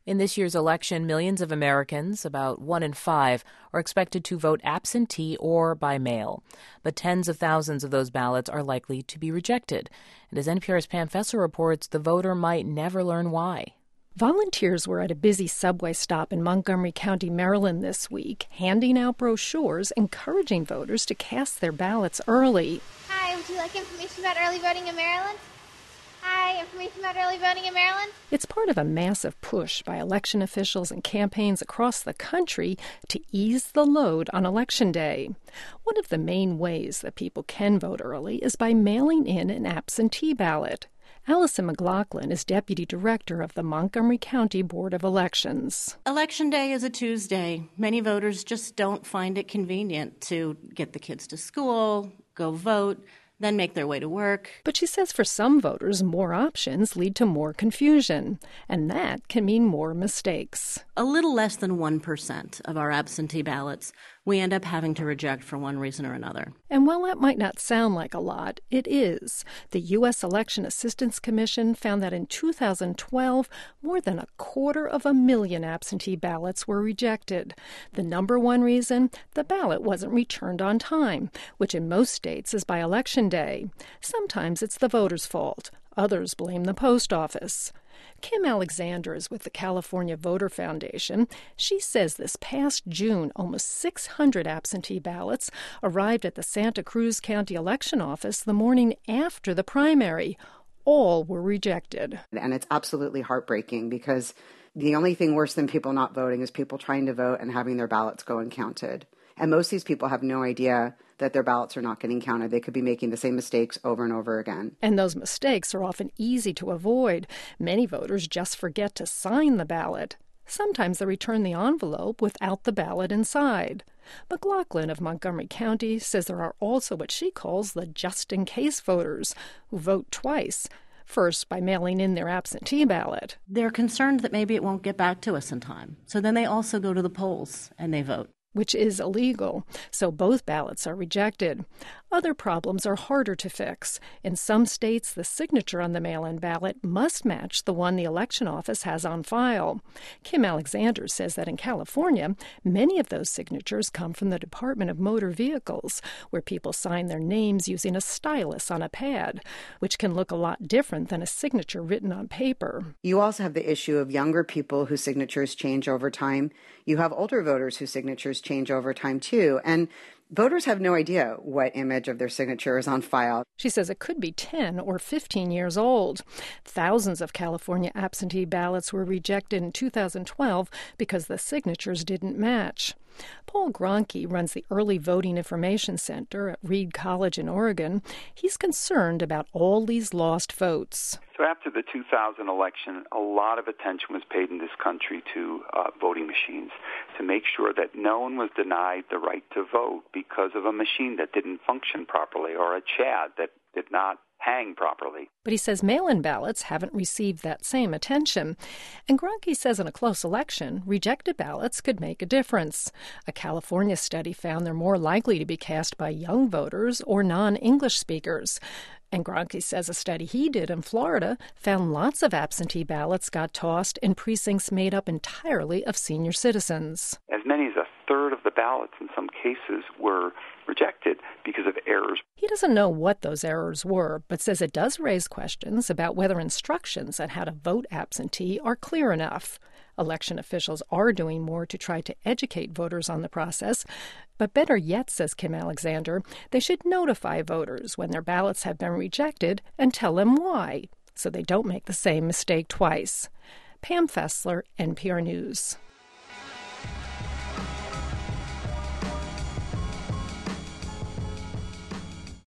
In this year's election, millions of Americans, about 1 in 5, are expected to vote absentee or by mail. But tens of thousands of those ballots are likely to be rejected. And as NPR's Pam Fessler reports, the voter might never learn why. Volunteers were at a busy subway stop in Montgomery County, Maryland this week, handing out brochures encouraging voters to cast their ballots early. Hi, would you like information about early voting in Maryland? Hi, information about early voting in Maryland? It's part of a massive push by election officials and campaigns across the country to ease the load on Election Day. One of the main ways that people can vote early is by mailing in an absentee ballot. Allison McLaughlin is deputy director of the Montgomery County Board of Elections. Election Day is a Tuesday. Many voters just don't find it convenient to get the kids to school, go vote, then make their way to work. But she says for some voters, more options lead to more confusion, and that can mean more mistakes. A little less than 1% of our absentee ballots we end up having to reject for one reason or another. And while that might not sound like a lot, it is. The U.S. Election Assistance Commission found that in 2012, more than 250,000 absentee ballots were rejected. The number one reason? The ballot wasn't returned on time, which in most states is by Election Day. Sometimes it's the voter's fault. Others blame the post office. Kim Alexander is with the California Voter Foundation. She says this past June, almost 600 absentee ballots arrived at the Santa Cruz County Election Office the morning after the primary. All were rejected. And it's absolutely heartbreaking because the only thing worse than people not voting is people trying to vote and having their ballots go uncounted. And most of these people have no idea that their ballots are not getting counted. They could be making the same mistakes over and over again. And those mistakes are often easy to avoid. Many voters just forget to sign the ballot. Sometimes they return the envelope without the ballot inside. McLaughlin of Montgomery County says there are also what she calls the just-in-case voters who vote twice. First, by mailing in their absentee ballot. They're concerned that maybe it won't get back to us in time. So then they also go to the polls and they vote, which is illegal, so both ballots are rejected. Other problems are harder to fix. In some states, the signature on the mail-in ballot must match the one the election office has on file. Kim Alexander says that in California, many of those signatures come from the Department of Motor Vehicles, where people sign their names using a stylus on a pad, which can look a lot different than a signature written on paper. You also have the issue of younger people whose signatures change over time. You have older voters whose signatures change over time, too. And voters have no idea what image of their signature is on file. She says it could be 10 or 15 years old. Thousands of California absentee ballots were rejected in 2012 because the signatures didn't match. Paul Gronke runs the Early Voting Information Center at Reed College in Oregon. He's concerned about all these lost votes. So after the 2000 election, a lot of attention was paid in this country to voting machines to make sure that no one was denied the right to vote because of a machine that didn't function properly or a CHAD that did not hang properly. But he says mail-in ballots haven't received that same attention. And Gronke says in a close election, rejected ballots could make a difference. A California study found they're more likely to be cast by young voters or non-English speakers. And Gronke says a study he did in Florida found lots of absentee ballots got tossed in precincts made up entirely of senior citizens. As many as a third of the ballots in some cases were rejected because of errors. He doesn't know what those errors were, but says it does raise questions about whether instructions on how to vote absentee are clear enough. Election officials are doing more to try to educate voters on the process. But better yet, says Kim Alexander, they should notify voters when their ballots have been rejected and tell them why, so they don't make the same mistake twice. Pam Fessler, NPR News.